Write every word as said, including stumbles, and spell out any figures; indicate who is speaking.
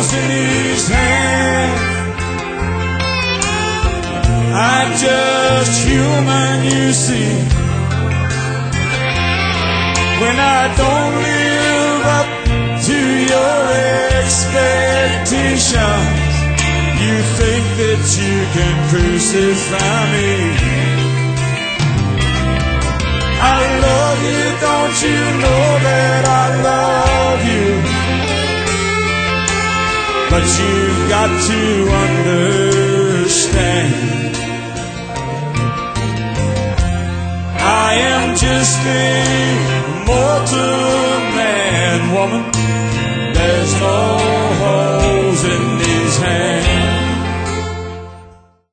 Speaker 1: holes in his hand. I'm just human, you see. When I don't live up to your expectations, you think that you can crucify me. I love you, don't you know that I love you? But you've got to understand, I am just a mortal man, woman. There's no holes in these hands.